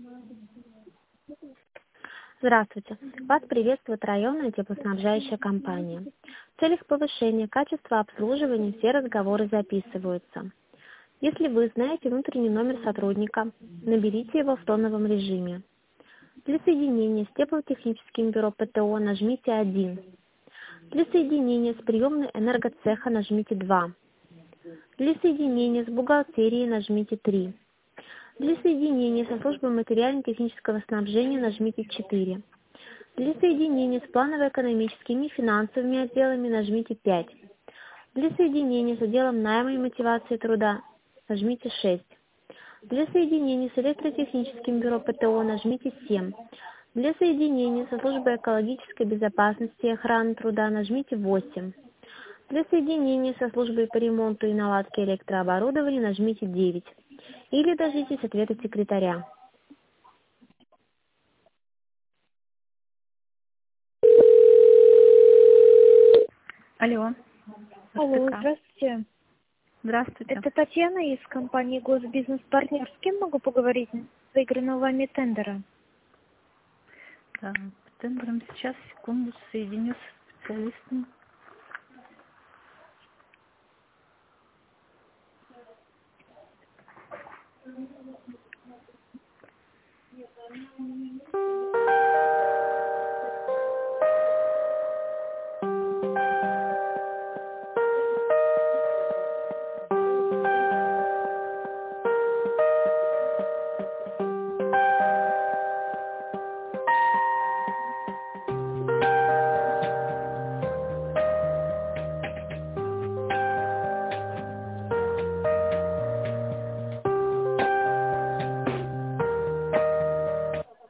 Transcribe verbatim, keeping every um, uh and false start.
Здравствуйте. Вас приветствует районная теплоснабжающая компания. В целях повышения качества обслуживания все разговоры записываются. Если вы знаете внутренний номер сотрудника, наберите его в тоновом режиме. Для соединения с теплотехническим бюро ПТО нажмите один. Для соединения с приемной энергоцеха нажмите два. Для соединения с бухгалтерией нажмите три. Для соединения со службой материально-технического снабжения нажмите четыре. Для соединения с планово-экономическими и финансовыми отделами нажмите пять. Для соединения с отделом найма и мотивации труда нажмите шесть. Для соединения с электротехническим бюро ПТО нажмите семь. Для соединения со службой экологической безопасности и охраны труда нажмите восемь. Для соединения со службой по ремонту и наладке электрооборудования нажмите девять. Или дождитесь ответа секретаря. Алло, Алло, РТК. здравствуйте. Здравствуйте. Это Татьяна из компании «Госбизнес-партнер». С кем могу поговорить? Выигранного вами тендера. Да, по тендерам сейчас, секунду, соединю с специалистом.